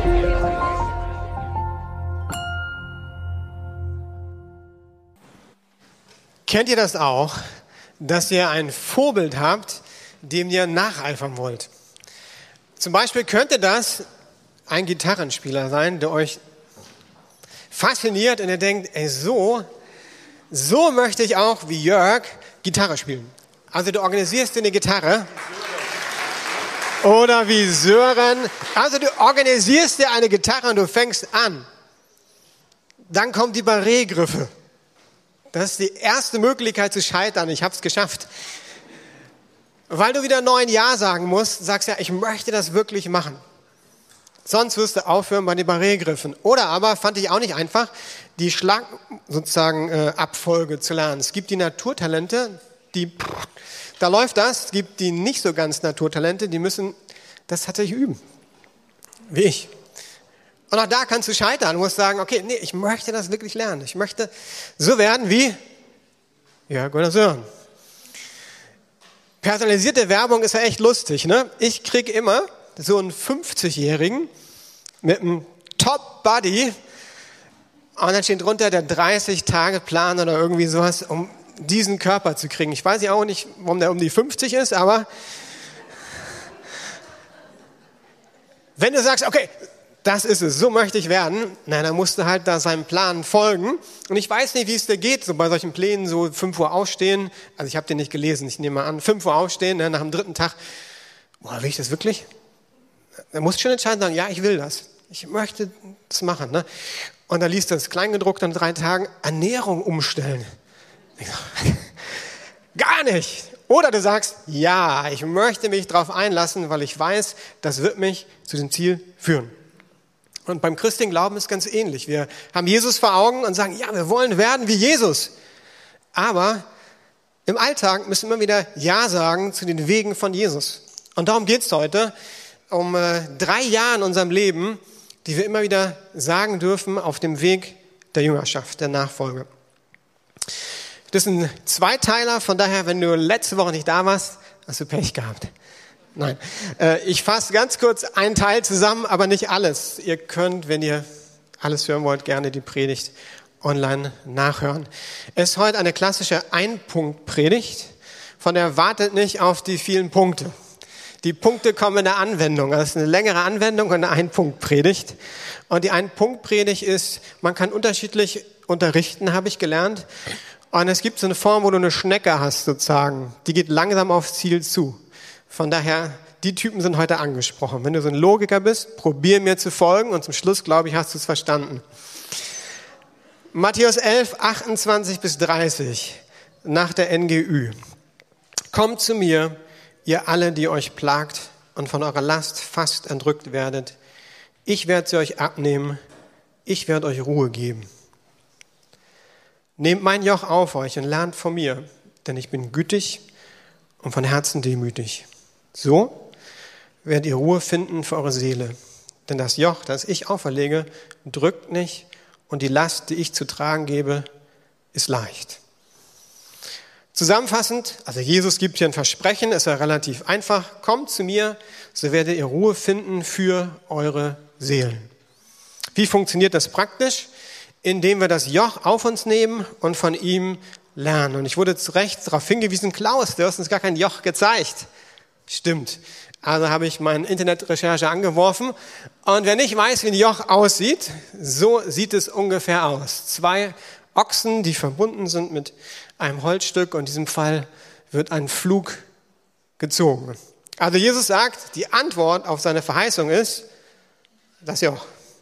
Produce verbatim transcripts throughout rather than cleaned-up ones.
Kennt ihr das auch, dass ihr ein Vorbild habt, dem ihr nacheifern wollt? Zum Beispiel könnte das ein Gitarrenspieler sein, der euch fasziniert und ihr denkt, ey, so, so möchte ich auch wie Jörg Gitarre spielen. Also du organisierst dir eine Gitarre. Oder wie Sören. Also du organisierst dir eine Gitarre und du fängst an. Dann kommen die Barré-Griffe. Das ist die erste Möglichkeit zu scheitern. Ich habe es geschafft. Weil du wieder neun Ja sagen musst, sagst ja, ich möchte das wirklich machen. Sonst wirst du aufhören bei den Barré-Griffen. Oder aber, fand ich auch nicht einfach, die Schlag sozusagen äh, Abfolge zu lernen. Es gibt die Naturtalente, die, da läuft das. Es gibt die nicht so ganz Naturtalente, die müssen das tatsächlich üben. Wie ich. Und auch da kannst du scheitern. Du musst sagen, okay, nee, ich möchte das wirklich lernen. Ich möchte so werden wie Jörg oder Sören. Personalisierte Werbung ist ja echt lustig, ne? Ich kriege immer so einen fünfzigjährigen mit einem Top-Buddy und dann steht drunter der dreißig-Tage-Plan oder irgendwie sowas, um diesen Körper zu kriegen. Ich weiß ja auch nicht, warum der um die fünfzig ist, aber wenn du sagst, okay, das ist es, so möchte ich werden, na, dann musst du halt da seinem Plan folgen. Und ich weiß nicht, wie es dir geht, so bei solchen Plänen, so fünf Uhr aufstehen. Also ich habe den nicht gelesen, ich nehme mal an, fünf Uhr aufstehen, ne, nach dem dritten Tag, boah, will ich das wirklich? Da musst du schon entscheiden, sagen, ja, ich will das. Ich möchte das machen. Ne? Und dann liest du das Kleingedruckt an drei Tagen, Ernährung umstellen. Gar nicht. Oder du sagst, ja, ich möchte mich darauf einlassen, weil ich weiß, das wird mich zu dem Ziel führen. Und beim christlichen Glauben ist es ganz ähnlich. Wir haben Jesus vor Augen und sagen, ja, wir wollen werden wie Jesus. Aber im Alltag müssen wir immer wieder Ja sagen zu den Wegen von Jesus. Und darum geht es heute um äh, drei Jahre in unserem Leben, die wir immer wieder sagen dürfen auf dem Weg der Jüngerschaft, der Nachfolge. Das ist ein Zweiteiler, von daher, wenn du letzte Woche nicht da warst, hast du Pech gehabt. Nein, äh, ich fasse ganz kurz einen Teil zusammen, aber nicht alles. Ihr könnt, wenn ihr alles hören wollt, gerne die Predigt online nachhören. Es ist heute eine klassische Ein-Punkt-Predigt, von der wartet nicht auf die vielen Punkte. Die Punkte kommen in der Anwendung. Das ist eine längere Anwendung und eine Ein-Punkt-Predigt. Und die Ein-Punkt-Predigt ist, man kann unterschiedlich unterrichten, habe ich gelernt. Und es gibt so eine Form, wo du eine Schnecke hast sozusagen. Die geht langsam aufs Ziel zu. Von daher, die Typen sind heute angesprochen. Wenn du so ein Logiker bist, probier mir zu folgen und zum Schluss, glaube ich, hast du es verstanden. Matthäus elf, achtundzwanzig bis dreißig, nach der N G Ü. Kommt zu mir, ihr alle, die euch plagt und von eurer Last fast entrückt werdet. Ich werde sie euch abnehmen, ich werde euch Ruhe geben. Nehmt mein Joch auf euch und lernt von mir, denn ich bin gütig und von Herzen demütig. So werdet ihr Ruhe finden für eure Seele. Denn das Joch, das ich auferlege, drückt nicht und die Last, die ich zu tragen gebe, ist leicht. Zusammenfassend, also Jesus gibt hier ein Versprechen, ist ja relativ einfach. Kommt zu mir, so werdet ihr Ruhe finden für eure Seelen. Wie funktioniert das praktisch? Indem wir das Joch auf uns nehmen und von ihm lernen. Und ich wurde zu Recht darauf hingewiesen, Klaus, du hast uns gar kein Joch gezeigt. Stimmt. Also habe ich meine Internetrecherche angeworfen. Und wer nicht weiß, wie ein Joch aussieht, so sieht es ungefähr aus. Zwei Ochsen, die verbunden sind mit einem Holzstück. Und in diesem Fall wird ein Pflug gezogen. Also Jesus sagt, die Antwort auf seine Verheißung ist das Joch.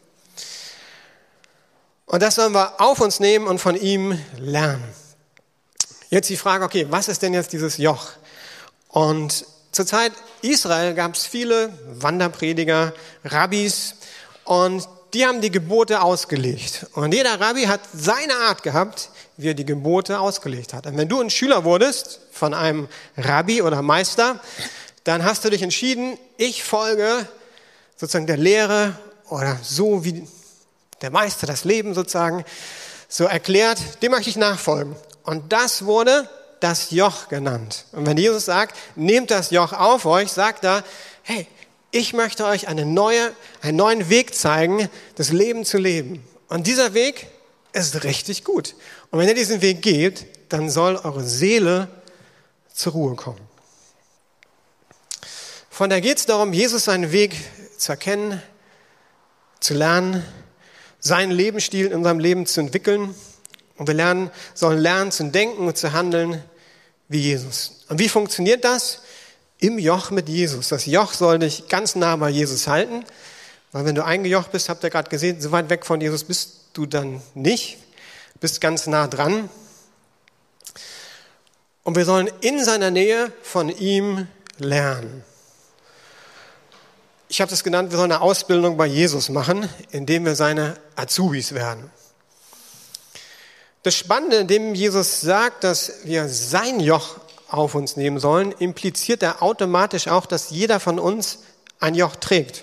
Und das sollen wir auf uns nehmen und von ihm lernen. Jetzt die Frage, okay, was ist denn jetzt dieses Joch? Und zur Zeit Israel gab es viele Wanderprediger, Rabbis und die haben die Gebote ausgelegt. Und jeder Rabbi hat seine Art gehabt, wie er die Gebote ausgelegt hat. Und wenn du ein Schüler wurdest von einem Rabbi oder Meister, dann hast du dich entschieden, ich folge sozusagen der Lehre oder so wie der Meister das Leben sozusagen so erklärt, dem möchte ich nachfolgen. Und das wurde das Joch genannt. Und wenn Jesus sagt, nehmt das Joch auf euch, sagt er, hey, ich möchte euch eine neue, einen neuen Weg zeigen, das Leben zu leben. Und dieser Weg ist richtig gut. Und wenn ihr diesen Weg geht, dann soll eure Seele zur Ruhe kommen. Von daher geht es darum, Jesus seinen Weg zu erkennen, zu lernen, seinen Lebensstil in unserem Leben zu entwickeln. Und wir lernen, sollen lernen zu denken und zu handeln wie Jesus. Und wie funktioniert das? Im Joch mit Jesus. Das Joch soll dich ganz nah bei Jesus halten, weil wenn du eingejocht bist, habt ihr gerade gesehen, so weit weg von Jesus bist du dann nicht, bist ganz nah dran. Und wir sollen in seiner Nähe von ihm lernen. Ich habe das genannt, wir sollen eine Ausbildung bei Jesus machen, indem wir seine Azubis werden. Das Spannende, indem Jesus sagt, dass wir sein Joch auf uns nehmen sollen, impliziert er automatisch auch, dass jeder von uns ein Joch trägt.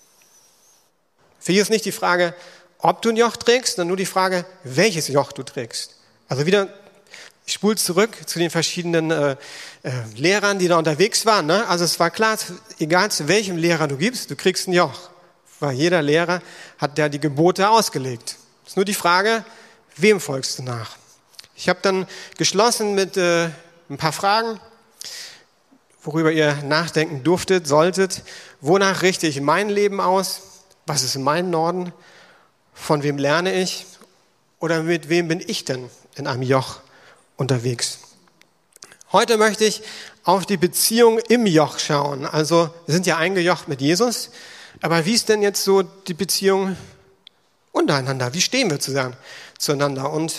Für Jesus ist nicht die Frage, ob du ein Joch trägst, sondern nur die Frage, welches Joch du trägst. Also wieder, ich spule zurück zu den verschiedenen äh, äh, Lehrern, die da unterwegs waren. Ne? Also es war klar, egal zu welchem Lehrer du gibst, du kriegst ein Joch. Weil jeder Lehrer hat ja die Gebote ausgelegt. Es ist nur die Frage, wem folgst du nach? Ich habe dann geschlossen mit äh, ein paar Fragen, worüber ihr nachdenken durftet, solltet. Wonach richte ich mein Leben aus? Was ist in meinem Norden? Von wem lerne ich? Oder mit wem bin ich denn in einem Joch unterwegs? Heute möchte ich auf die Beziehung im Joch schauen. Also wir sind ja eingejocht mit Jesus, aber wie ist denn jetzt so die Beziehung untereinander? Wie stehen wir zueinander? Und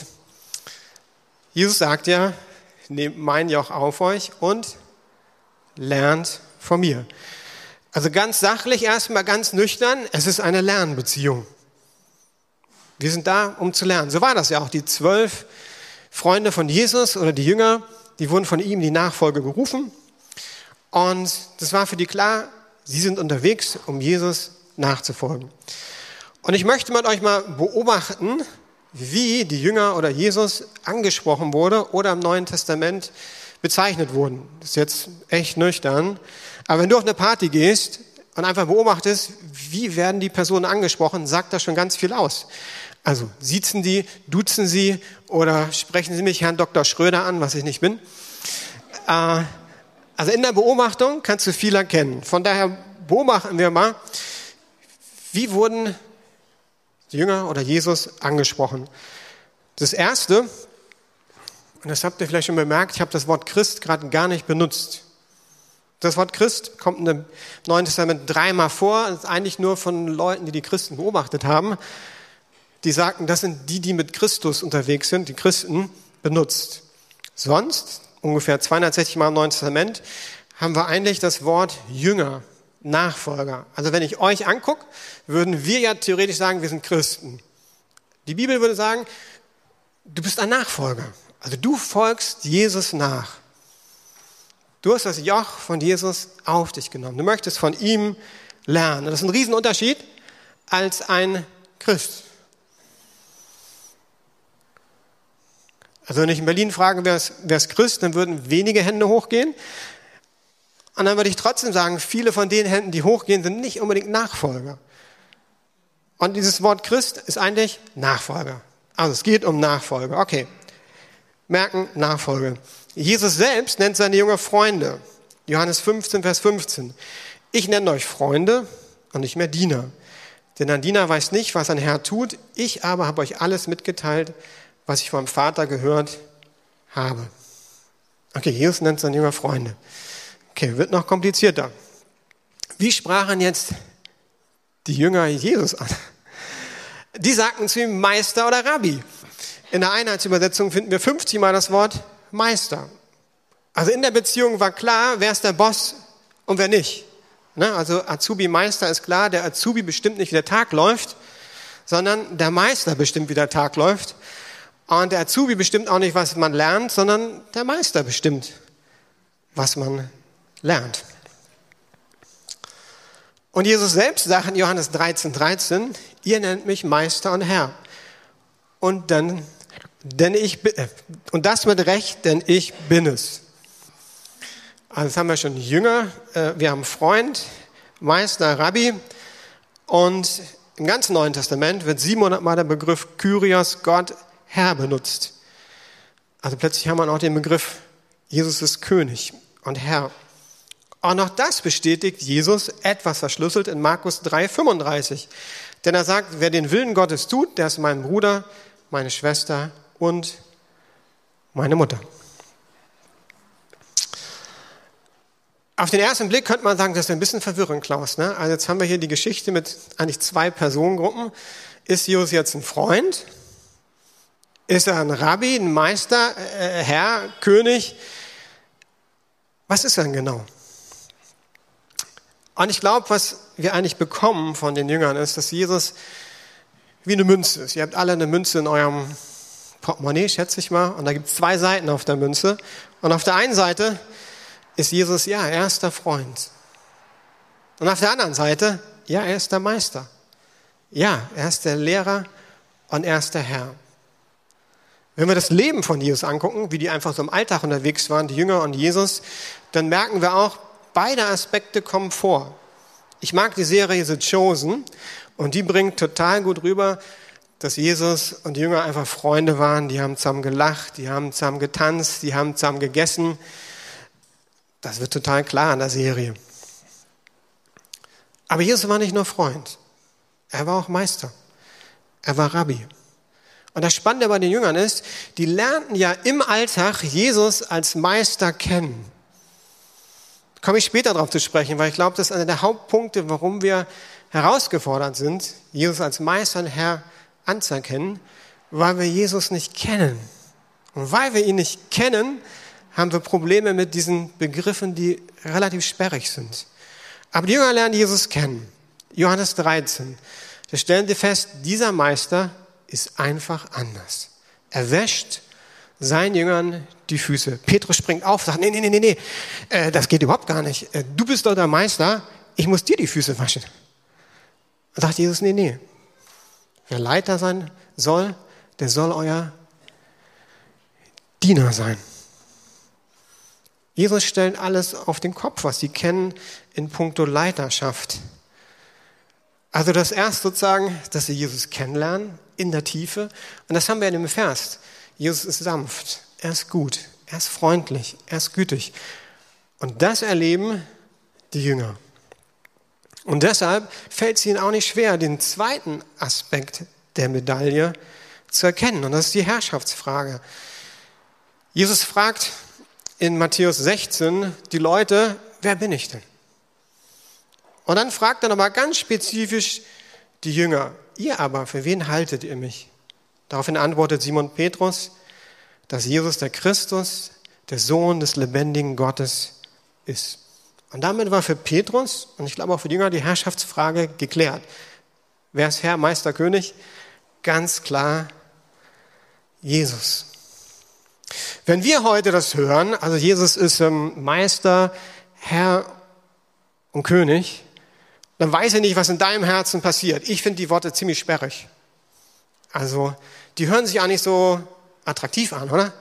Jesus sagt ja, nehmt mein Joch auf euch und lernt von mir. Also ganz sachlich, erstmal ganz nüchtern, es ist eine Lernbeziehung. Wir sind da, um zu lernen. So war das ja auch. Die zwölf Freunde von Jesus oder die Jünger, die wurden von ihm in die Nachfolge gerufen. Und das war für die klar, sie sind unterwegs, um Jesus nachzufolgen. Und ich möchte mit euch mal beobachten, wie die Jünger oder Jesus angesprochen wurde oder im Neuen Testament bezeichnet wurden. Das ist jetzt echt nüchtern. Aber wenn du auf eine Party gehst und einfach beobachtest, wie werden die Personen angesprochen, sagt das schon ganz viel aus. Also siezen die, duzen sie oder sprechen sie mich Herrn Doktor Schröder an, was ich nicht bin. Äh, also in der Beobachtung kannst du viel erkennen. Von daher beobachten wir mal, wie wurden die Jünger oder Jesus angesprochen. Das Erste, und das habt ihr vielleicht schon bemerkt, ich habe das Wort Christ gerade gar nicht benutzt. Das Wort Christ kommt im Neuen Testament dreimal vor. Das ist eigentlich nur von Leuten, die die Christen beobachtet haben. Die sagten, das sind die, die mit Christus unterwegs sind, die Christen, benutzt. Sonst, ungefähr zweihundertsechzig Mal im Neuen Testament, haben wir eigentlich das Wort Jünger, Nachfolger. Also wenn ich euch angucke, würden wir ja theoretisch sagen, wir sind Christen. Die Bibel würde sagen, du bist ein Nachfolger. Also du folgst Jesus nach. Du hast das Joch von Jesus auf dich genommen. Du möchtest von ihm lernen. Das ist ein Riesenunterschied als ein Christ. Also wenn ich in Berlin frage, wer ist, wer ist Christ, dann würden wenige Hände hochgehen. Und dann würde ich trotzdem sagen, viele von den Händen, die hochgehen, sind nicht unbedingt Nachfolger. Und dieses Wort Christ ist eigentlich Nachfolger. Also es geht um Nachfolge. Okay. Merken, Nachfolge. Jesus selbst nennt seine jungen Freunde. Johannes fünfzehn, Vers fünfzehn. Ich nenne euch Freunde und nicht mehr Diener. Denn ein Diener weiß nicht, was ein Herr tut. Ich aber habe euch alles mitgeteilt, was ich vom Vater gehört habe. Okay, Jesus nennt seine jungen Freunde. Okay, wird noch komplizierter. Wie sprachen jetzt die Jünger Jesus an? Die sagten zu ihm Meister oder Rabbi. In der Einheitsübersetzung finden wir fünfzig Mal das Wort Meister. Also in der Beziehung war klar, wer ist der Boss und wer nicht. Ne? Also Azubi-Meister ist klar, der Azubi bestimmt nicht, wie der Tag läuft, sondern der Meister bestimmt, wie der Tag läuft. Und der Azubi bestimmt auch nicht, was man lernt, sondern der Meister bestimmt, was man lernt. Und Jesus selbst sagt in Johannes dreizehn, dreizehn, ihr nennt mich Meister und Herr. Und dann, denn ich bin, und das mit Recht, denn ich bin es. Also das haben wir schon Jünger, wir haben Freund Meister, Rabbi. Und im ganzen Neuen Testament wird siebenhundert Mal der Begriff Kyrios, Gott, Herr benutzt. Also plötzlich haben wir auch den Begriff, Jesus ist König und Herr. Auch noch das bestätigt Jesus etwas verschlüsselt in Markus drei fünfunddreißig. Denn er sagt, wer den Willen Gottes tut, der ist mein Bruder, meine Schwester und meine Mutter. Auf den ersten Blick könnte man sagen, das ist ein bisschen verwirrend, Klaus. Ne? Also jetzt haben wir hier die Geschichte mit eigentlich zwei Personengruppen. Ist Jesus jetzt ein Freund? Ist er ein Rabbi, ein Meister, äh, Herr, König? Was ist er denn genau? Und ich glaube, was wir eigentlich bekommen von den Jüngern ist, dass Jesus wie eine Münze ist. Ihr habt alle eine Münze in eurem Portemonnaie, schätze ich mal. Und da gibt es zwei Seiten auf der Münze. Und auf der einen Seite ist Jesus, ja, er ist der Freund. Und auf der anderen Seite, ja, er ist der Meister. Ja, er ist der Lehrer und er ist der Herr. Wenn wir das Leben von Jesus angucken, wie die einfach so im Alltag unterwegs waren, die Jünger und Jesus, dann merken wir auch, beide Aspekte kommen vor. Ich mag die Serie The Chosen und die bringt total gut rüber, dass Jesus und die Jünger einfach Freunde waren. Die haben zusammen gelacht, die haben zusammen getanzt, die haben zusammen gegessen. Das wird total klar in der Serie. Aber Jesus war nicht nur Freund, er war auch Meister, er war Rabbi. Und das Spannende bei den Jüngern ist, die lernten ja im Alltag Jesus als Meister kennen. Da komme ich später darauf zu sprechen, weil ich glaube, das ist einer der Hauptpunkte, warum wir herausgefordert sind, Jesus als Meister und Herr anzuerkennen, weil wir Jesus nicht kennen. Und weil wir ihn nicht kennen, haben wir Probleme mit diesen Begriffen, die relativ sperrig sind. Aber die Jünger lernen Jesus kennen. Johannes dreizehn. Da stellen sie fest, dieser Meister ist einfach anders. Er wäscht seinen Jüngern die Füße. Petrus springt auf, sagt, nee, nee, nee, nee, äh, das geht überhaupt gar nicht. Äh, du bist doch der Meister, ich muss dir die Füße waschen. Da sagt Jesus, nee, nee. Wer Leiter sein soll, der soll euer Diener sein. Jesus stellt alles auf den Kopf, was sie kennen in puncto Leiterschaft. Also das erste sozusagen, dass sie Jesus kennenlernen in der Tiefe. Und das haben wir in dem Vers. Jesus ist sanft, er ist gut, er ist freundlich, er ist gütig. Und das erleben die Jünger. Und deshalb fällt es ihnen auch nicht schwer, den zweiten Aspekt der Medaille zu erkennen. Und das ist die Herrschaftsfrage. Jesus fragt in Matthäus sechzehn die Leute, wer bin ich denn? Und dann fragt er nochmal ganz spezifisch die Jünger, ihr aber, für wen haltet ihr mich? Daraufhin antwortet Simon Petrus, dass Jesus der Christus, der Sohn des lebendigen Gottes ist. Und damit war für Petrus und ich glaube auch für die Jünger die Herrschaftsfrage geklärt. Wer ist Herr, Meister, König? Ganz klar Jesus. Wenn wir heute das hören, also Jesus ist ähm, Meister, Herr und König, dann weiß ich nicht, was in deinem Herzen passiert. Ich finde die Worte ziemlich sperrig. Also, die hören sich auch nicht so attraktiv an, oder?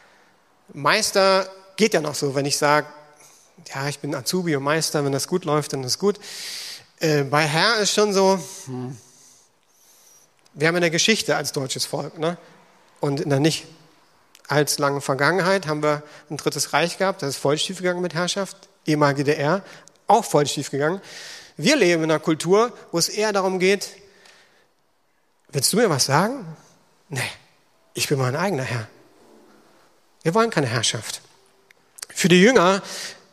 Meister geht ja noch so, wenn ich sage, ja, ich bin Azubi und Meister, wenn das gut läuft, dann ist es gut. Äh, bei Herr ist schon so, hm. Wir haben in der Geschichte als deutsches Volk, ne? Und in der nicht allzu langen Vergangenheit haben wir ein drittes Reich gehabt, das ist voll schief gegangen mit Herrschaft, ehemalige D D R, auch voll schief gegangen. Wir leben in einer Kultur, wo es eher darum geht, willst du mir was sagen? Nee, ich bin mein eigener Herr. Wir wollen keine Herrschaft. Für die Jünger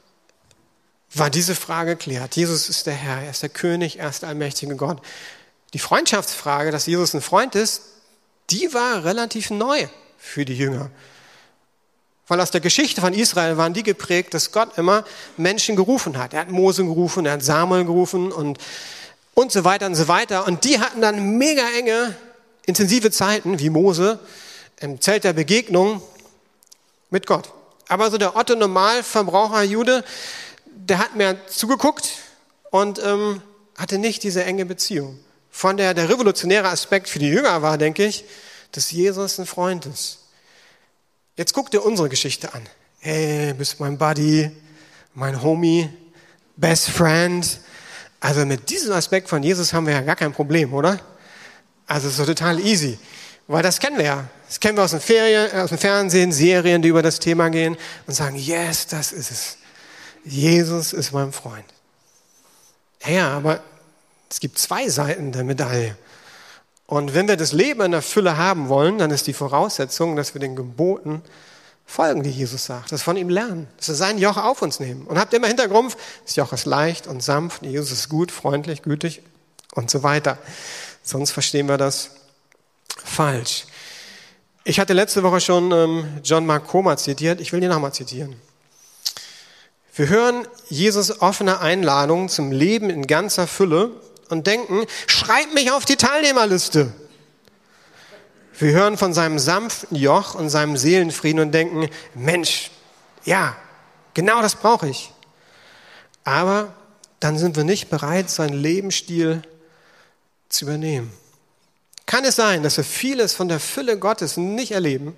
war diese Frage geklärt. Jesus ist der Herr, er ist der König, er ist der allmächtige Gott. Die Freundschaftsfrage, dass Jesus ein Freund ist, die war relativ neu für die Jünger. Weil aus der Geschichte von Israel waren die geprägt, dass Gott immer Menschen gerufen hat. Er hat Mose gerufen, er hat Samuel gerufen und, und so weiter und so weiter. Und die hatten dann mega enge, intensive Zeiten, wie Mose, im Zelt der Begegnung mit Gott. Aber so der Otto-Normalverbraucher-Jude, der hat mehr zugeguckt und ähm, hatte nicht diese enge Beziehung. Von der, der revolutionäre Aspekt für die Jünger war, denke ich, dass Jesus ein Freund ist. Jetzt guck dir unsere Geschichte an. Hey, bist mein Buddy, mein Homie, Best Friend. Also mit diesem Aspekt von Jesus haben wir ja gar kein Problem, oder? Also es ist so total easy, weil das kennen wir ja. Das kennen wir aus dem, Ferien, aus dem Fernsehen, Serien, die über das Thema gehen und sagen, yes, das ist es. Jesus ist mein Freund. Ja, aber es gibt zwei Seiten der Medaille. Und wenn wir das Leben in der Fülle haben wollen, dann ist die Voraussetzung, dass wir den Geboten folgen, die Jesus sagt, dass wir von ihm lernen, dass wir sein Joch auf uns nehmen. Und habt immer im Hintergrund, das Joch ist leicht und sanft, Jesus ist gut, freundlich, gütig und so weiter. Sonst verstehen wir das falsch. Ich hatte letzte Woche schon ähm, John Mark Comer zitiert, ich will ihn nochmal zitieren. Wir hören Jesus offene Einladungen zum Leben in ganzer Fülle und denken, schreib mich auf die Teilnehmerliste. Wir hören von seinem sanften Joch und seinem Seelenfrieden und denken, Mensch, ja, genau das brauche ich. Aber dann sind wir nicht bereit, seinen Lebensstil zu übernehmen. Kann es sein, dass wir vieles von der Fülle Gottes nicht erleben,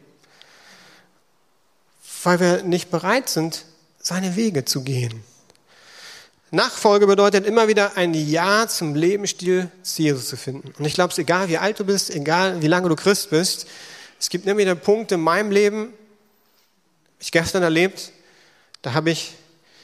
weil wir nicht bereit sind, seine Wege zu gehen? Nachfolge bedeutet immer wieder ein Ja zum Lebensstil zu Jesus zu finden. Und ich glaube, es ist egal, wie alt du bist, egal, wie lange du Christ bist, es gibt immer wieder Punkte in meinem Leben, ich gestern erlebt, da habe ich,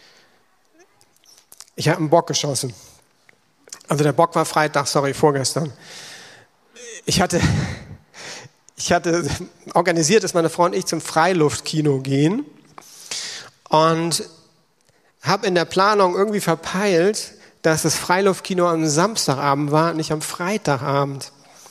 ich habe einen Bock geschossen. Also der Bock war Freitag, sorry, vorgestern. Ich hatte, ich hatte organisiert, dass meine Frau und ich zum Freiluftkino gehen und habe in der Planung irgendwie verpeilt, dass das Freiluftkino am Samstagabend war, nicht am Freitagabend.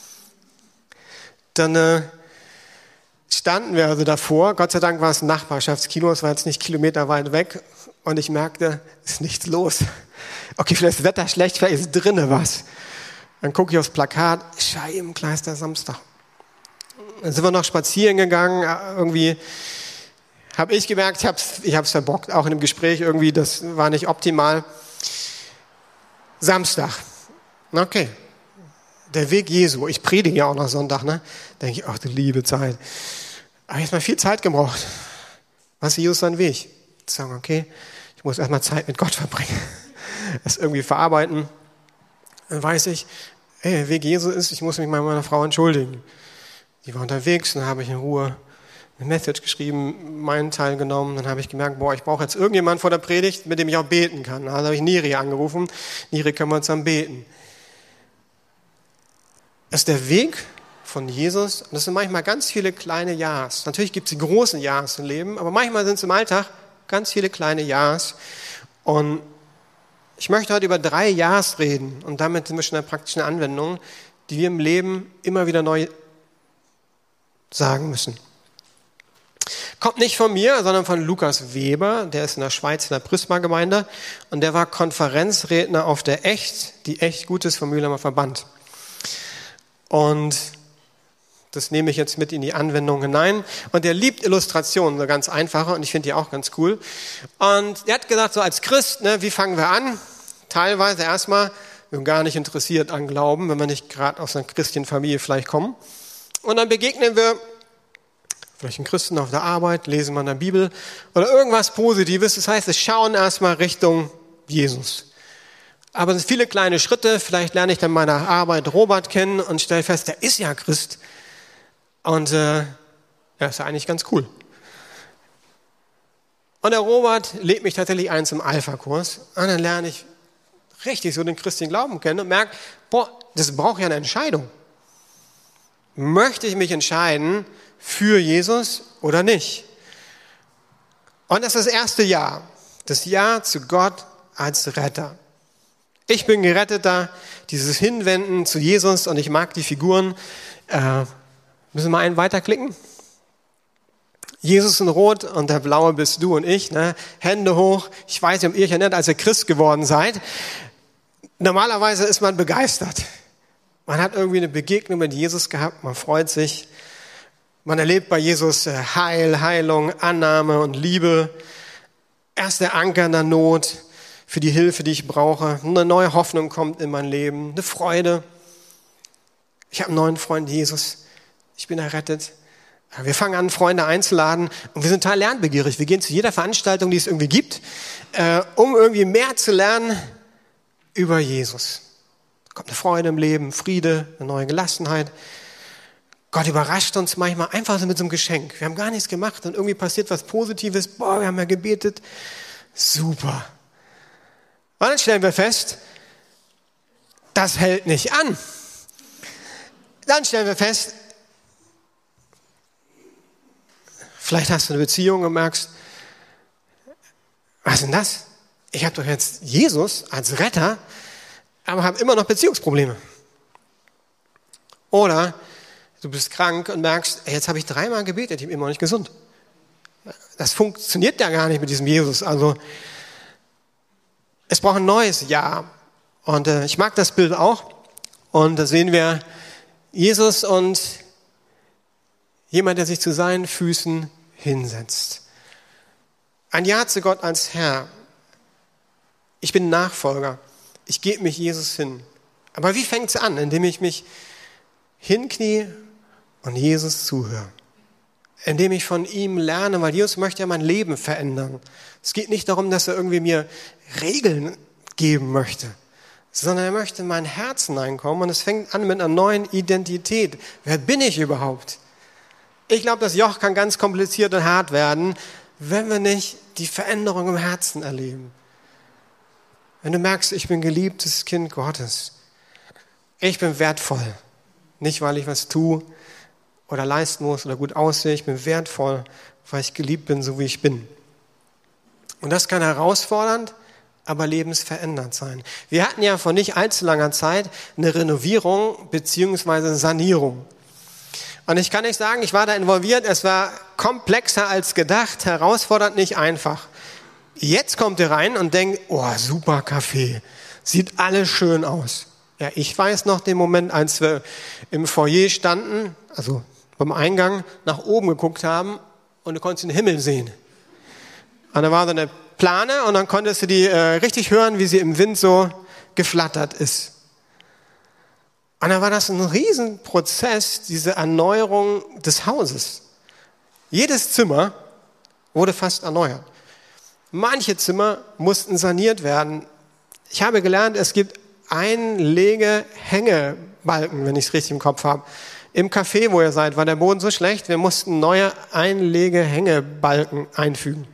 Dann äh, standen wir also davor. Gott sei Dank war es ein Nachbarschaftskino, es war jetzt nicht kilometerweit weg. Und ich merkte, es ist nichts los. Okay, vielleicht ist das Wetter schlecht, vielleicht ist drinnen was. Dann gucke ich aufs Plakat, Scheibenkleister Samstag. Dann sind wir noch spazieren gegangen, irgendwie habe ich gemerkt, ich habe es ich hab's verbockt, auch in dem Gespräch irgendwie, das war nicht optimal. Samstag, okay, der Weg Jesu, ich predige ja auch noch Sonntag, ne? Denke ich, ach du liebe Zeit. Aber jetzt mal viel Zeit gebraucht. Was ist Jesus sein Weg? Zu sagen, okay, ich muss erstmal Zeit mit Gott verbringen, das irgendwie verarbeiten. Dann weiß ich, ey, der Weg Jesu ist, ich muss mich mal meiner Frau entschuldigen. Die war unterwegs, dann habe ich in Ruhe eine Message geschrieben, meinen Teil genommen, dann habe ich gemerkt, boah, ich brauche jetzt irgendjemand vor der Predigt, mit dem ich auch beten kann. Also habe ich Niri angerufen, Niri, können wir uns dann beten. Das ist der Weg von Jesus und das sind manchmal ganz viele kleine Ja's. Natürlich gibt es die großen Ja's im Leben, aber manchmal sind es im Alltag ganz viele kleine Ja's. Und ich möchte heute über drei Ja's reden und damit sind wir schon in der praktischen Anwendung, die wir im Leben immer wieder neu sagen müssen. Kommt nicht von mir, sondern von Lukas Weber, der ist in der Schweiz in der Prisma-Gemeinde und der war Konferenzredner auf der Echt, die Echt Gutes vom Mühlheimer Verband. Und das nehme ich jetzt mit in die Anwendung hinein. Und der liebt Illustrationen, so ganz einfache, und ich finde die auch ganz cool. Und er hat gesagt, so als Christ, ne, wie fangen wir an? Teilweise erstmal, wir sind gar nicht interessiert an Glauben, wenn wir nicht gerade aus einer christlichen Familie vielleicht kommen. Und dann begegnen wir vielleicht einen Christen auf der Arbeit, lesen wir in der Bibel oder irgendwas Positives. Das heißt, wir schauen erstmal Richtung Jesus. Aber es sind viele kleine Schritte. Vielleicht lerne ich dann meine Arbeit Robert kennen und stelle fest, der ist ja Christ. Und äh, ja, ist ja eigentlich ganz cool. Und der Robert lädt mich tatsächlich ein zum Alpha-Kurs. Und dann lerne ich richtig so den christlichen Glauben kennen und merke, boah, das braucht ja eine Entscheidung. Möchte ich mich entscheiden für Jesus oder nicht? Und das ist das erste Ja. Das Ja zu Gott als Retter. Ich bin Geretteter, dieses Hinwenden zu Jesus und ich mag die Figuren. Äh, müssen wir mal einen weiterklicken? Jesus in Rot und der Blaue bist du und ich. Ne? Hände hoch. Ich weiß nicht, ob ihr euch erinnert, als ihr Christ geworden seid. Normalerweise ist man begeistert. Man hat irgendwie eine Begegnung mit Jesus gehabt, man freut sich. Man erlebt bei Jesus Heil, Heilung, Annahme und Liebe. Er ist der Anker in der Not für die Hilfe, die ich brauche. Eine neue Hoffnung kommt in mein Leben, eine Freude. Ich habe einen neuen Freund, Jesus. Ich bin errettet. Wir fangen an, Freunde einzuladen und wir sind total lernbegierig. Wir gehen zu jeder Veranstaltung, die es irgendwie gibt, um irgendwie mehr zu lernen über Jesus. Kommt eine Freude im Leben, Friede, eine neue Gelassenheit. Gott überrascht uns manchmal einfach so mit so einem Geschenk. Wir haben gar nichts gemacht und irgendwie passiert was Positives. Boah, wir haben ja gebetet. Super. Und dann stellen wir fest, das hält nicht an. Dann stellen wir fest, vielleicht hast du eine Beziehung und merkst, was ist denn das? Ich habe doch jetzt Jesus als Retter, aber habe immer noch Beziehungsprobleme. Oder du bist krank und merkst, ey, jetzt habe ich dreimal gebetet, ich bin immer noch nicht gesund. Das funktioniert ja gar nicht mit diesem Jesus. Also es braucht ein neues Jahr. Und äh, ich mag das Bild auch. Und da sehen wir Jesus und jemand, der sich zu seinen Füßen hinsetzt. Ein Ja zu Gott als Herr. Ich bin Nachfolger. Ich gebe mich Jesus hin. Aber wie fängt es an? Indem ich mich hinknie und Jesus zuhöre. Indem ich von ihm lerne, weil Jesus möchte ja mein Leben verändern. Es geht nicht darum, dass er irgendwie mir Regeln geben möchte, sondern er möchte in mein Herz hineinkommen und es fängt an mit einer neuen Identität. Wer bin ich überhaupt? Ich glaube, das Joch kann ganz kompliziert und hart werden, wenn wir nicht die Veränderung im Herzen erleben. Wenn du merkst, ich bin geliebtes Kind Gottes. Ich bin wertvoll. Nicht, weil ich was tue oder leisten muss oder gut aussehe. Ich bin wertvoll, weil ich geliebt bin, so wie ich bin. Und das kann herausfordernd, aber lebensverändernd sein. Wir hatten ja vor nicht allzu langer Zeit eine Renovierung bzw. Sanierung. Und ich kann nicht sagen, ich war da involviert, es war komplexer als gedacht, herausfordernd, nicht einfach. Jetzt kommt ihr rein und denkt, oh, super Kaffee, sieht alles schön aus. Ja, ich weiß noch den Moment, als wir im Foyer standen, also beim Eingang, nach oben geguckt haben und du konntest den Himmel sehen. Und da war so eine Plane und dann konntest du die äh, richtig hören, wie sie im Wind so geflattert ist. Und dann war das ein Riesenprozess, diese Erneuerung des Hauses. Jedes Zimmer wurde fast erneuert. Manche Zimmer mussten saniert werden. Ich habe gelernt, es gibt Einlege-Hängebalken, wenn ich es richtig im Kopf habe. Im Café, wo ihr seid, war der Boden so schlecht, wir mussten neue Einlege-Hängebalken einfügen.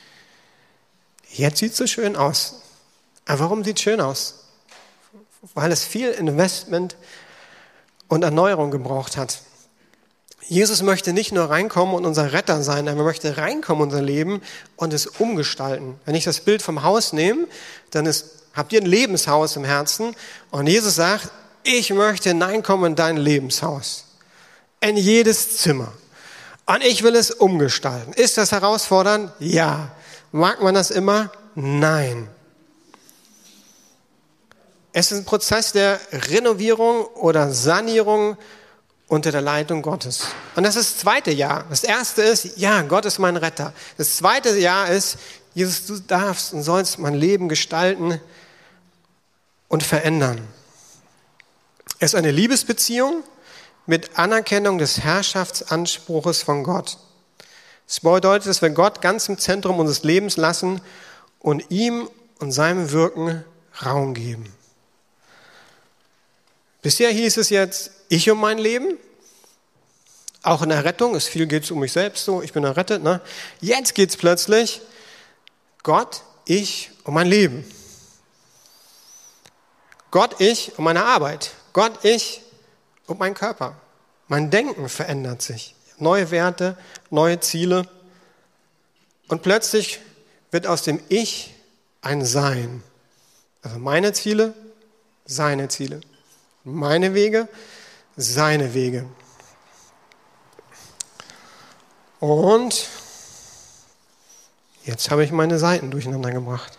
Jetzt sieht es so schön aus. Aber warum sieht es schön aus? Weil es viel Investment und Erneuerung gebraucht hat. Jesus möchte nicht nur reinkommen und unser Retter sein, er möchte reinkommen in unser Leben und es umgestalten. Wenn ich das Bild vom Haus nehme, dann ist, habt ihr ein Lebenshaus im Herzen und Jesus sagt, ich möchte hineinkommen in dein Lebenshaus. In jedes Zimmer. Und ich will es umgestalten. Ist das herausfordernd? Ja. Mag man das immer? Nein. Es ist ein Prozess der Renovierung oder Sanierung unter der Leitung Gottes. Und das ist das zweite Jahr. Das erste ist, ja, Gott ist mein Retter. Das zweite Jahr ist, Jesus, du darfst und sollst mein Leben gestalten und verändern. Es ist eine Liebesbeziehung mit Anerkennung des Herrschaftsanspruches von Gott. Es bedeutet, dass wir Gott ganz im Zentrum unseres Lebens lassen und ihm und seinem Wirken Raum geben. Bisher hieß es jetzt, ich um mein Leben, auch in der Rettung, es viel geht es um mich selbst so, ich bin errettet. Ne? Jetzt geht es plötzlich, Gott, ich um mein Leben. Gott, ich um meine Arbeit. Gott, ich um meinen Körper. Mein Denken verändert sich. Neue Werte, neue Ziele. Und plötzlich wird aus dem Ich ein Sein. Also meine Ziele, seine Ziele. Meine Wege, seine Wege. Und jetzt habe ich meine Seiten durcheinander gebracht.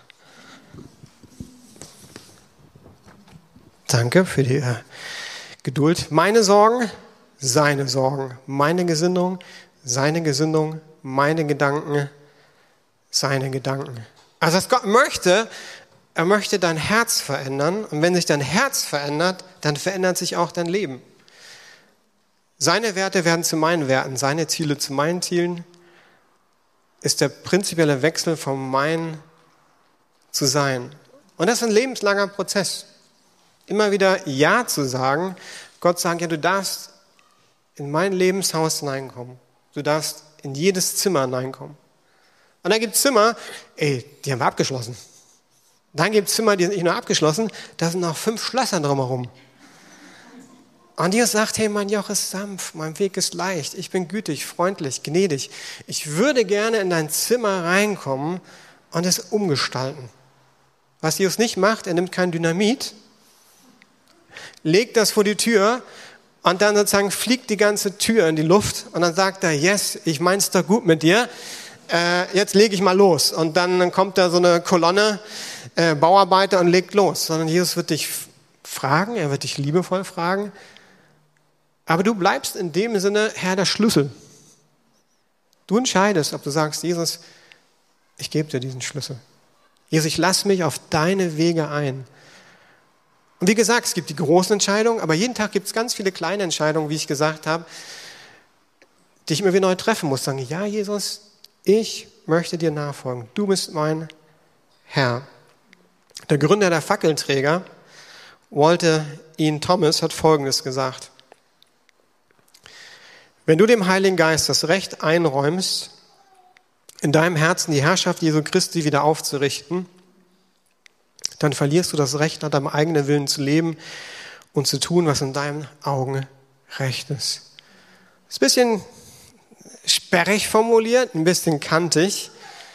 Danke für die äh, Geduld. Meine Sorgen, seine Sorgen. Meine Gesinnung, seine Gesinnung. Meine Gedanken, seine Gedanken. Also was Gott möchte, er möchte dein Herz verändern. Und wenn sich dein Herz verändert, dann verändert sich auch dein Leben. Seine Werte werden zu meinen Werten, seine Ziele zu meinen Zielen. Ist der prinzipielle Wechsel vom Mein zu Sein. Und das ist ein lebenslanger Prozess. Immer wieder Ja zu sagen, Gott sagen, ja, du darfst in mein Lebenshaus hineinkommen. Du darfst in jedes Zimmer hineinkommen. Und dann gibt es Zimmer, ey, die haben wir abgeschlossen. Dann gibt es Zimmer, die sind nicht nur abgeschlossen, da sind noch fünf Schlösser drumherum. Und Jesus sagt, hey, mein Joch ist sanft, mein Weg ist leicht, ich bin gütig, freundlich, gnädig. Ich würde gerne in dein Zimmer reinkommen und es umgestalten. Was Jesus nicht macht, er nimmt kein Dynamit, legt das vor die Tür und dann sozusagen fliegt die ganze Tür in die Luft und dann sagt er, yes, ich mein's doch gut mit dir, äh, jetzt lege ich mal los. Und dann, dann kommt da so eine Kolonne äh, Bauarbeiter und legt los. Sondern Jesus wird dich fragen, er wird dich liebevoll fragen, aber du bleibst in dem Sinne Herr der Schlüssel. Du entscheidest, ob du sagst, Jesus, ich gebe dir diesen Schlüssel. Jesus, ich lass mich auf deine Wege ein. Und wie gesagt, es gibt die großen Entscheidungen, aber jeden Tag gibt es ganz viele kleine Entscheidungen, wie ich gesagt habe, die ich immer wieder neu treffen muss. Sagen, ja, Jesus, ich möchte dir nachfolgen. Du bist mein Herr. Der Gründer der Fackelträger, Walter Ian Thomas, hat Folgendes gesagt. Wenn du dem Heiligen Geist das Recht einräumst, in deinem Herzen die Herrschaft Jesu Christi wieder aufzurichten, dann verlierst du das Recht, nach deinem eigenen Willen zu leben und zu tun, was in deinen Augen recht ist. Das ist ein bisschen sperrig formuliert, ein bisschen kantig,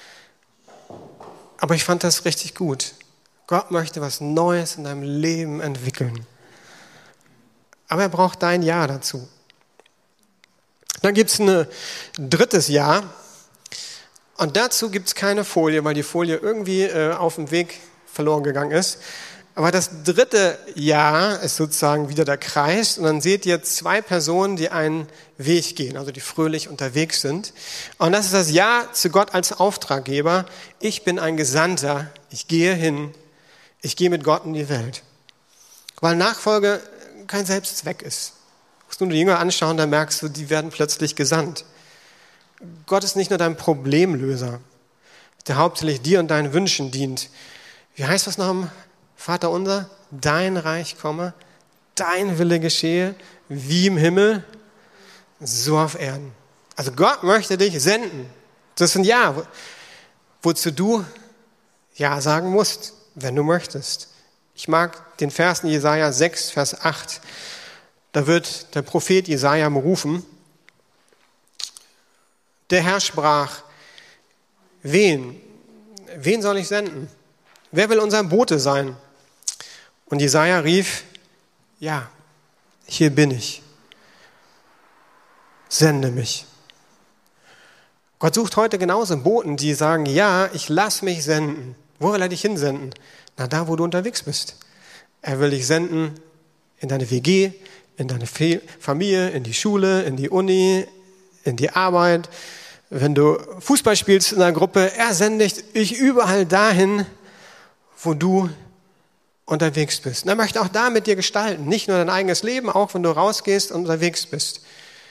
aber ich fand das richtig gut. Gott möchte was Neues in deinem Leben entwickeln. Aber er braucht dein Ja dazu. Dann gibt es ein drittes Ja. Und dazu gibt es keine Folie, weil die Folie irgendwie äh, auf dem Weg verloren gegangen ist. Aber das dritte Ja ist sozusagen wieder der Kreis. Und dann seht ihr zwei Personen, die einen Weg gehen, also die fröhlich unterwegs sind. Und das ist das Ja zu Gott als Auftraggeber. Ich bin ein Gesandter. Ich gehe hin. Ich gehe mit Gott in die Welt. Weil Nachfolge kein Selbstzweck ist. Musst du die Jünger anschauen, dann merkst du, die werden plötzlich gesandt. Gott ist nicht nur dein Problemlöser, der hauptsächlich dir und deinen Wünschen dient. Wie heißt das noch im Vater unser? Dein Reich komme, dein Wille geschehe, wie im Himmel, so auf Erden. Also Gott möchte dich senden. Das ist ein Ja, wozu du Ja sagen musst, wenn du möchtest. Ich mag den Vers in Jesaja sechs, Vers acht. Da wird der Prophet Jesaja berufen. Der Herr sprach, wen? Wen soll ich senden? Wer will unser Bote sein? Und Jesaja rief, ja, hier bin ich. Sende mich. Gott sucht heute genauso Boten, die sagen, ja, ich lass mich senden. Wo will er dich hinsenden? Na, da, wo du unterwegs bist. Er will dich senden in deine W G, in deine Familie, in die Schule, in die Uni, in die Arbeit. Wenn du Fußball spielst in einer Gruppe, er sendet dich überall dahin, wo du unterwegs bist. Und er möchte auch da mit dir gestalten. Nicht nur dein eigenes Leben, auch wenn du rausgehst und unterwegs bist.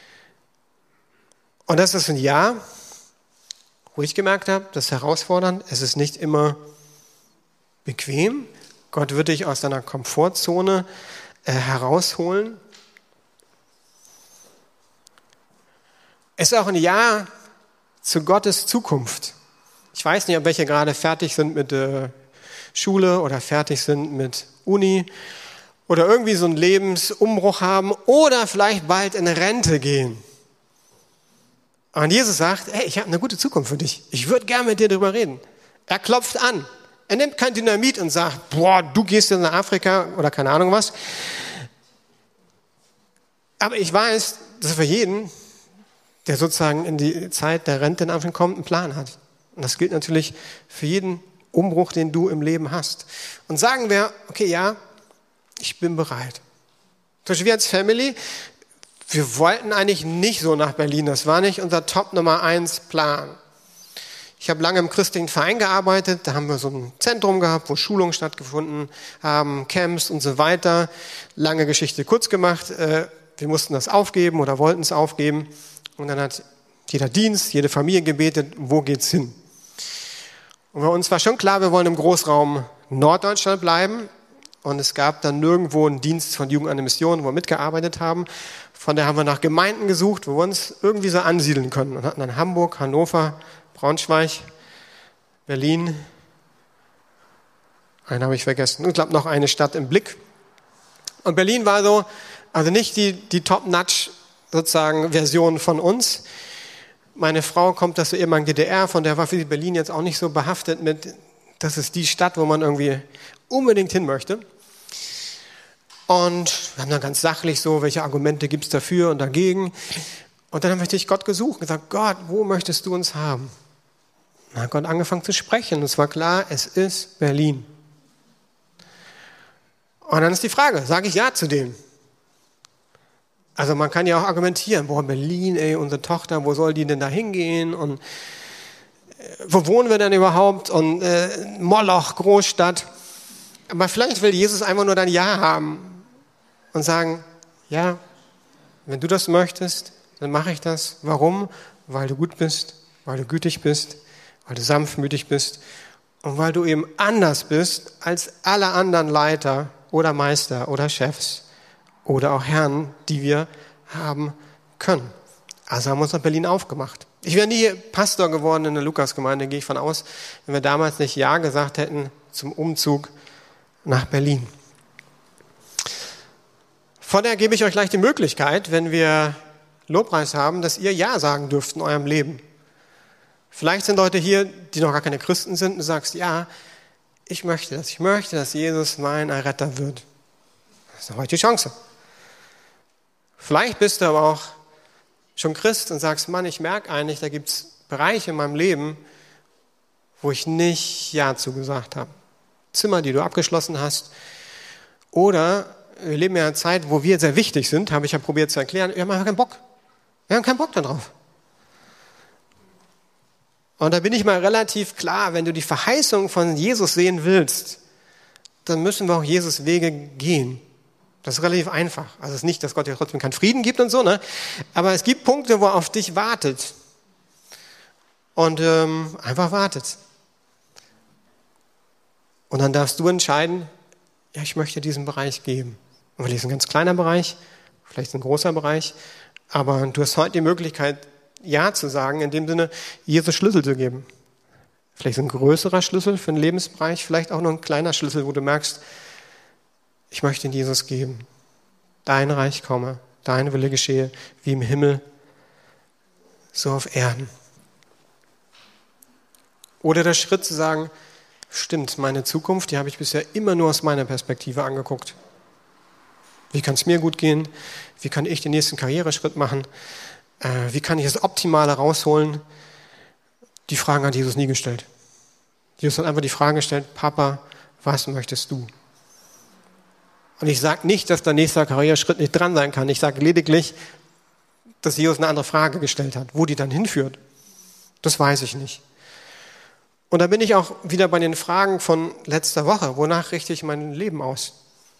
Und das ist ein Ja, wo ich gemerkt habe, das ist herausfordernd. Es ist nicht immer bequem. Gott wird dich aus deiner Komfortzone äh, herausholen. Es ist auch ein Ja zu Gottes Zukunft. Ich weiß nicht, ob welche gerade fertig sind mit äh, Schule oder fertig sind mit Uni oder irgendwie so einen Lebensumbruch haben oder vielleicht bald in Rente gehen. Und Jesus sagt, hey, ich habe eine gute Zukunft für dich. Ich würde gerne mit dir darüber reden. Er klopft an. Er nimmt kein Dynamit und sagt, boah, du gehst jetzt nach Afrika oder keine Ahnung was. Aber ich weiß, dass er für jeden, der sozusagen in die Zeit der Rente in Anführungszeichen kommt, einen Plan hat. Und das gilt natürlich für jeden Umbruch, den du im Leben hast. Und sagen wir, okay, ja, ich bin bereit. Zum Beispiel wir als Family, wir wollten eigentlich nicht so nach Berlin. Das war nicht unser Top Nummer eins Plan. Ich habe lange im christlichen Verein gearbeitet. Da haben wir so ein Zentrum gehabt, wo Schulungen stattgefunden haben, Camps und so weiter. Lange Geschichte kurz gemacht. Wir mussten das aufgeben oder wollten es aufgeben. Und dann hat jeder Dienst, jede Familie gebetet, wo geht's hin? Und bei uns war schon klar, wir wollen im Großraum Norddeutschland bleiben. Und es gab dann nirgendwo einen Dienst von Jugend an der Mission, wo wir mitgearbeitet haben. Von daher haben wir nach Gemeinden gesucht, wo wir uns irgendwie so ansiedeln können. Und hatten dann Hamburg, Hannover, Braunschweig, Berlin. Einen habe ich vergessen. Und ich glaube, noch eine Stadt im Blick. Und Berlin war so, also nicht die, die Top-Notch sozusagen Version von uns. Meine Frau kommt aus der ehemaligen D D R, von der war für die Berlin jetzt auch nicht so behaftet mit, das ist die Stadt, wo man irgendwie unbedingt hin möchte. Und wir haben dann ganz sachlich so, welche Argumente gibt es dafür und dagegen. Und dann haben wir natürlich Gott gesucht und gesagt, Gott, wo möchtest du uns haben? Dann hat Gott angefangen zu sprechen und es war klar, es ist Berlin. Und dann ist die Frage, sage ich ja zu dem? Also man kann ja auch argumentieren, boah, Berlin, ey, unsere Tochter, wo soll die denn da hingehen? Und äh, wo wohnen wir denn überhaupt? Und äh, Moloch, Großstadt. Aber vielleicht will Jesus einfach nur dein Ja haben und sagen, ja, wenn du das möchtest, dann mache ich das. Warum? Weil du gut bist, weil du gütig bist, weil du sanftmütig bist und weil du eben anders bist als alle anderen Leiter oder Meister oder Chefs oder auch Herren, die wir haben können. Also haben wir uns nach Berlin aufgemacht. Ich wäre nie Pastor geworden in der Lukasgemeinde, gehe ich von aus, wenn wir damals nicht Ja gesagt hätten zum Umzug nach Berlin. Von daher gebe ich euch gleich die Möglichkeit, wenn wir Lobpreis haben, dass ihr Ja sagen dürft in eurem Leben. Vielleicht sind Leute hier, die noch gar keine Christen sind, und du sagst, ja, ich möchte das. Ich möchte, dass Jesus mein Erretter wird. Das ist heute die Chance. Vielleicht bist du aber auch schon Christ und sagst, Mann, ich merke eigentlich, da gibt es Bereiche in meinem Leben, wo ich nicht Ja zugesagt habe. Zimmer, die du abgeschlossen hast. Oder wir leben ja in einer Zeit, wo wir sehr wichtig sind, habe ich ja probiert zu erklären, wir haben einfach keinen Bock. Wir haben keinen Bock darauf. Und da bin ich mal relativ klar, wenn du die Verheißung von Jesus sehen willst, dann müssen wir auch Jesus Wege gehen. Das ist relativ einfach. Also es ist nicht, dass Gott dir trotzdem keinen Frieden gibt und so, ne? Aber es gibt Punkte, wo er auf dich wartet. Und ähm, einfach wartet. Und dann darfst du entscheiden, ja, ich möchte diesen Bereich geben. Und vielleicht ist ein ganz kleiner Bereich, vielleicht ein großer Bereich, aber du hast heute die Möglichkeit, Ja zu sagen, in dem Sinne, Jesus Schlüssel zu geben. Vielleicht ein größerer Schlüssel für einen Lebensbereich, vielleicht auch nur ein kleiner Schlüssel, wo du merkst, ich möchte ihn Jesus geben. Dein Reich komme, dein Wille geschehe, wie im Himmel, so auf Erden. Oder der Schritt zu sagen, stimmt, meine Zukunft, die habe ich bisher immer nur aus meiner Perspektive angeguckt. Wie kann es mir gut gehen? Wie kann ich den nächsten Karriereschritt machen? Äh, wie kann ich das Optimale rausholen? Die Fragen hat Jesus nie gestellt. Jesus hat einfach die Frage gestellt, Papa, was möchtest du? Und ich sage nicht, dass der nächste Karriereschritt nicht dran sein kann. Ich sage lediglich, dass Jesus eine andere Frage gestellt hat. Wo die dann hinführt, das weiß ich nicht. Und da bin ich auch wieder bei den Fragen von letzter Woche. Wonach richte ich mein Leben aus?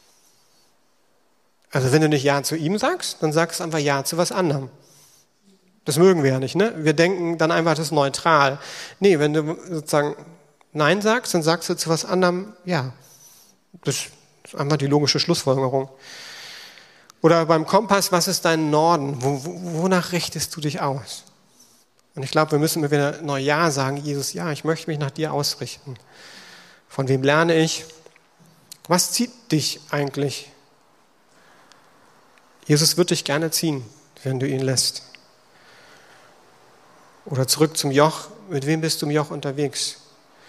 Also wenn du nicht Ja zu ihm sagst, dann sagst du einfach Ja zu was anderem. Das mögen wir ja nicht, ne? Wir denken dann einfach, das ist neutral. Nee, wenn du sozusagen Nein sagst, dann sagst du zu was anderem Ja. Das ist einfach die logische Schlussfolgerung. Oder beim Kompass, was ist dein Norden? Wo, wo, wonach richtest du dich aus? Und ich glaube, wir müssen immer wieder neu Ja sagen. Jesus, ja, ich möchte mich nach dir ausrichten. Von wem lerne ich? Was zieht dich eigentlich? Jesus wird dich gerne ziehen, wenn du ihn lässt. Oder zurück zum Joch. Mit wem bist du im Joch unterwegs?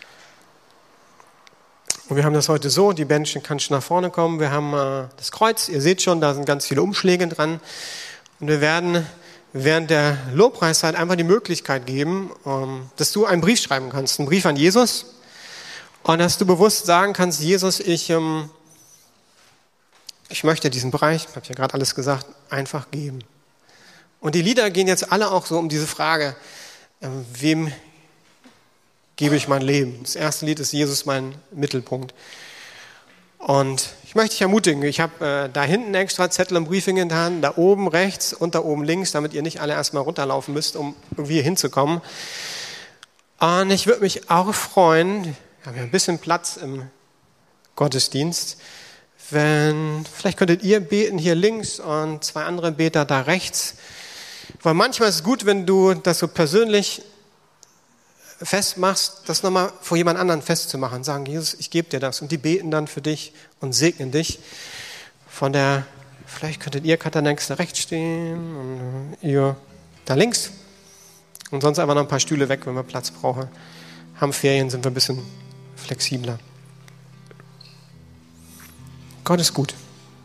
Und wir haben das heute so, die Band kann schon nach vorne kommen. Wir haben äh, das Kreuz, ihr seht schon, da sind ganz viele Umschläge dran. Und wir werden während der Lobpreiszeit einfach die Möglichkeit geben, ähm, dass du einen Brief schreiben kannst, einen Brief an Jesus. Und dass du bewusst sagen kannst, Jesus, ich, ähm, ich möchte diesen Bereich, ich habe ja gerade alles gesagt, einfach geben. Und die Lieder gehen jetzt alle auch so um diese Frage, äh, wem gebe ich mein Leben? Das erste Lied ist Jesus mein Mittelpunkt. Und ich möchte dich ermutigen, ich habe äh, da hinten extra Zettel und Briefing in der Hand, da oben rechts und da oben links, damit ihr nicht alle erstmal runterlaufen müsst, um irgendwie hier hinzukommen. Und ich würde mich auch freuen, wir haben ja ein bisschen Platz im Gottesdienst, wenn, vielleicht könntet ihr beten hier links und zwei andere Beter da rechts. Weil manchmal ist es gut, wenn du das so persönlich festmachst, das nochmal vor jemand anderen festzumachen. Sagen, Jesus, ich gebe dir das. Und die beten dann für dich und segnen dich. Von der, vielleicht könntet ihr Katanex da rechts stehen und ihr da links. Und sonst einfach noch ein paar Stühle weg, wenn wir Platz brauchen. Haben Ferien, sind wir ein bisschen flexibler. Gott ist gut.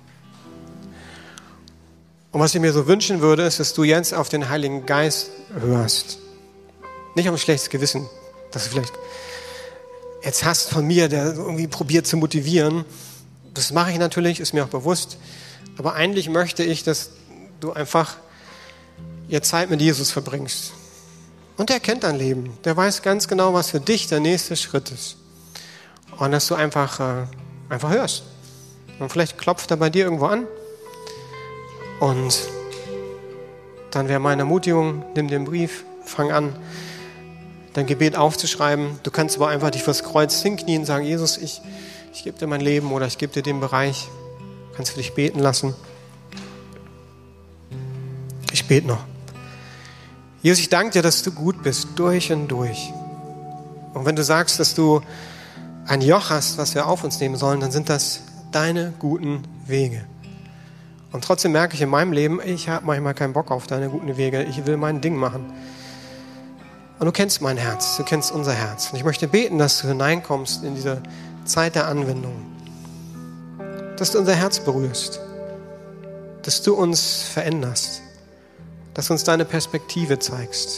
Und was ich mir so wünschen würde, ist, dass du jetzt auf den Heiligen Geist hörst. Nicht auf ein schlechtes Gewissen, dass du vielleicht jetzt hast von mir, der irgendwie probiert zu motivieren. Das mache ich natürlich, ist mir auch bewusst. Aber eigentlich möchte ich, dass du einfach jetzt Zeit mit Jesus verbringst. Und der kennt dein Leben. Der weiß ganz genau, was für dich der nächste Schritt ist. Und dass du einfach, äh, einfach hörst. Und vielleicht klopft er bei dir irgendwo an. Und dann wäre meine Ermutigung, nimm den Brief, fang an, dein Gebet aufzuschreiben. Du kannst aber einfach dich vors Kreuz hinknien und sagen, Jesus, ich, ich gebe dir mein Leben oder ich gebe dir den Bereich. Du kannst für dich beten lassen. Ich bete noch. Jesus, ich danke dir, dass du gut bist, durch und durch. Und wenn du sagst, dass du ein Joch hast, was wir auf uns nehmen sollen, dann sind das deine guten Wege. Und trotzdem merke ich in meinem Leben, ich habe manchmal keinen Bock auf deine guten Wege. Ich will mein Ding machen. Und du kennst mein Herz, du kennst unser Herz. Und ich möchte beten, dass du hineinkommst in diese Zeit der Anwendung. Dass du unser Herz berührst. Dass du uns veränderst. Dass du uns deine Perspektive zeigst.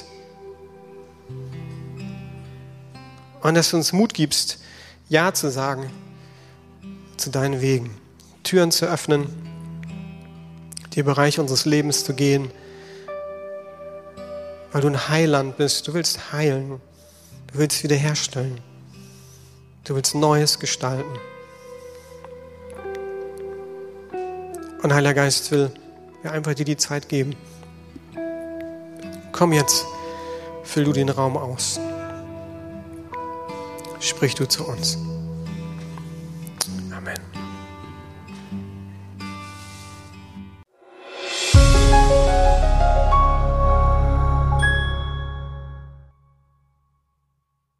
Und dass du uns Mut gibst, Ja zu sagen zu deinen Wegen. Türen zu öffnen, die Bereich unseres Lebens zu gehen, weil du ein Heiland bist. Du willst heilen. Du willst wiederherstellen. Du willst Neues gestalten. Und Heiliger Geist will ja einfach dir die Zeit geben. Komm jetzt, füll du den Raum aus. Sprich du zu uns.